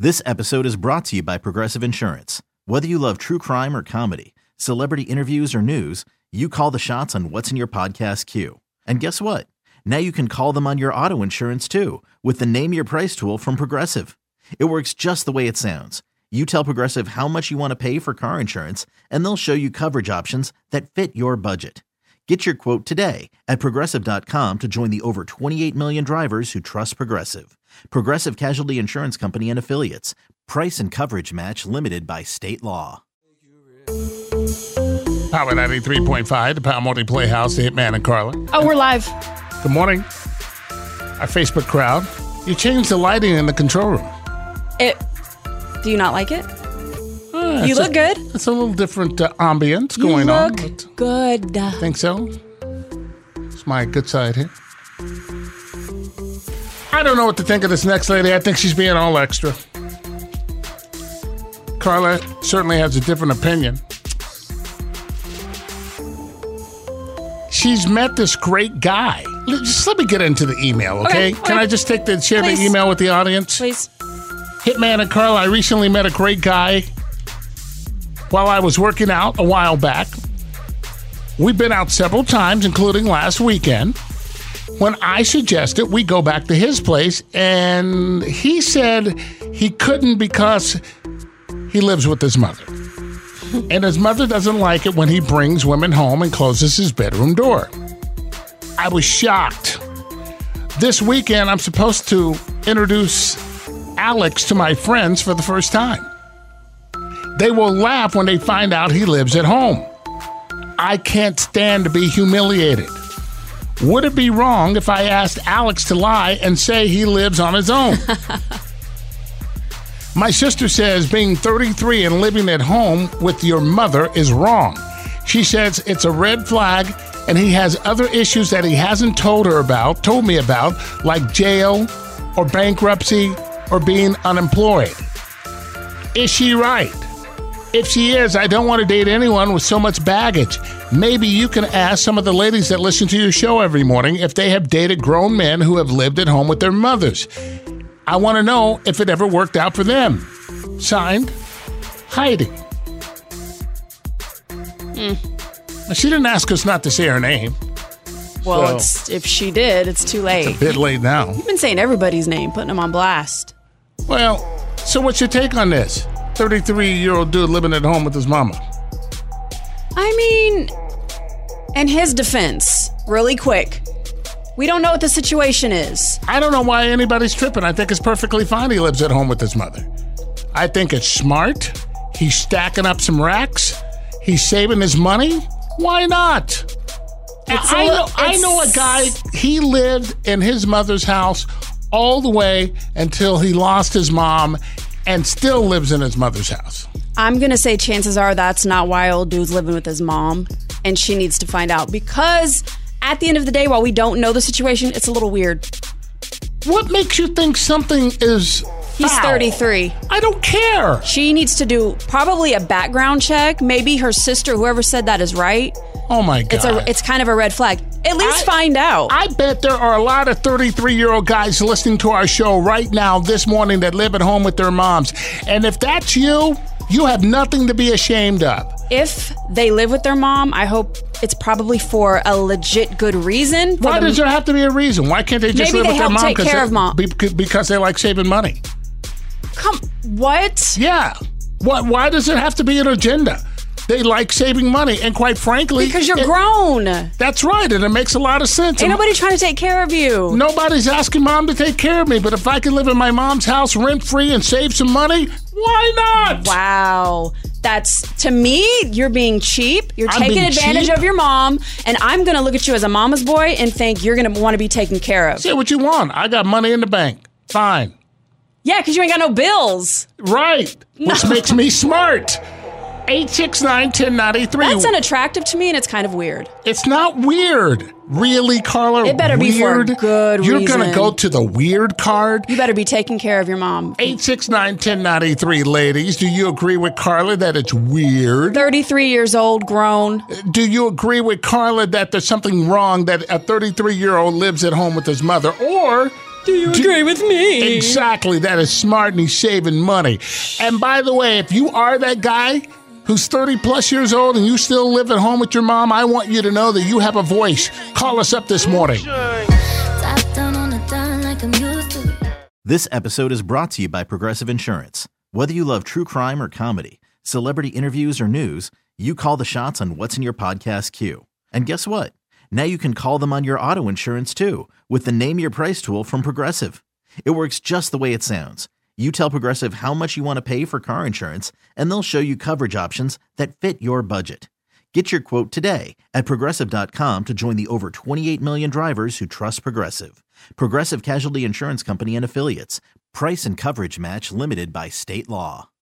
This episode is brought to you by Progressive Insurance. Whether you love true crime or comedy, celebrity interviews or news, you call the shots on what's in your podcast queue. And guess what? Now you can call them on your auto insurance too with the Name Your Price tool from Progressive. It works just the way it sounds. You tell Progressive how much you want to pay for car insurance, and they'll show you coverage options that fit your budget. Get your quote today at Progressive.com to join the over 28 million drivers who trust Progressive. Progressive Casualty Insurance Company and Affiliates. Price and coverage match limited by state law. Power 93.5, the Power Multi Playhouse, the Hitman and Carla. Oh, we're live. Good morning. Our Facebook crowd. You changed the lighting in the control room. Do you not like it? You look good. It's a little different ambience going on. You look good. Think so? It's my good side here. I don't know what to think of this next lady. I think she's being all extra. Carla certainly has a different opinion. She's met this great guy. Just let me get into the email, okay? Can I just share the email with the audience? Please. Hitman and Carla, I recently met a great guy while I was working out a while back. We've been out several times, including last weekend, when I suggested we go back to his place, and he said he couldn't because he lives with his mother. And his mother doesn't like it when he brings women home and closes his bedroom door. I was shocked. This weekend, I'm supposed to introduce Alex to my friends for the first time. They will laugh when they find out he lives at home. I can't stand to be humiliated. Would it be wrong if I asked Alex to lie and say he lives on his own? My sister says being 33 and living at home with your mother is wrong. She says it's a red flag and he has other issues that he hasn't told me about, like jail or bankruptcy or being unemployed. Is she right? If she is, I don't want to date anyone with so much baggage. Maybe you can ask some of the ladies that listen to your show every morning if they have dated grown men who have lived at home with their mothers. I want to know if it ever worked out for them. Signed, Heidi. She didn't ask us not to say her name. Well, if she did, it's too late. It's a bit late now. You've been saying everybody's name, putting them on blast. Well, so what's your take on this? 33-year-old dude living at home with his mama. I mean, in his defense, really quick, we don't know what the situation is. I don't know why anybody's tripping. I think it's perfectly fine he lives at home with his mother. I think it's smart. He's stacking up some racks. He's saving his money. Why not? I know a guy, he lived in his mother's house all the way until he lost his mom and still lives in his mother's house. I'm going to say chances are that's not why old dude's living with his mom, and she needs to find out, because at the end of the day, while we don't know the situation, it's a little weird. What makes you think something is foul? He's 33. I don't care. She needs to do probably a background check. Maybe her sister, whoever said that, is right. Oh my God. It's kind of a red flag. At least find out. I bet there are a lot of 33-year-old guys listening to our show right now this morning that live at home with their moms. And if that's you, you have nothing to be ashamed of. If they live with their mom, I hope it's probably for a legit good reason. Why does there have to be a reason? Why can't they just live with their mom? Maybe they help take care of mom. Because they like saving money. What? Yeah. Why does it have to be an agenda? They like saving money, and quite frankly... Because you're grown. That's right, and it makes a lot of sense. Ain't nobody trying to take care of you. Nobody's asking mom to take care of me, but if I can live in my mom's house rent-free and save some money, why not? Wow. That's, to me, you're being cheap. You're taking advantage of your mom, and I'm going to look at you as a mama's boy and think you're going to want to be taken care of. Say what you want. I got money in the bank. Fine. Yeah, because you ain't got no bills. Right. Which makes me smart. 869-1093. That's unattractive to me, and it's kind of weird. It's not weird. Really, Carla? It better be for a good reason. You're going to go to the weird card? You better be taking care of your mom. 869-1093, ladies. Do you agree with Carla that it's weird? 33 years old, grown. Do you agree with Carla that there's something wrong that a 33-year-old lives at home with his mother? Or Do you agree with me? Exactly. That is smart, and he's saving money. And by the way, if you are that guy who's 30 plus years old and you still live at home with your mom, I want you to know that you have a voice. Call us up this morning. This episode is brought to you by Progressive Insurance. Whether you love true crime or comedy, celebrity interviews or news, you call the shots on what's in your podcast queue. And guess what? Now you can call them on your auto insurance too with the Name Your Price tool from Progressive. It works just the way it sounds. You tell Progressive how much you want to pay for car insurance, and they'll show you coverage options that fit your budget. Get your quote today at Progressive.com to join the over 28 million drivers who trust Progressive. Progressive Casualty Insurance Company and Affiliates. Price and coverage match limited by state law.